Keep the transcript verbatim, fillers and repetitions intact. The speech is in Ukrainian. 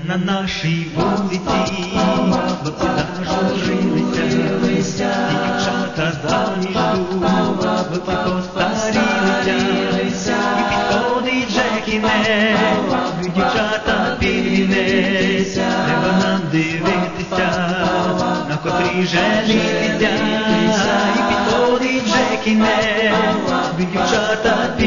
на нашій вулиці, хлопці зажурилися, і дівчата здані ждуть, хлопці постарілися, і підходить вже кінець, дівчата під вінець, треба нам дивитися, на котрій же літися, і підходить вже кінець, дівчата під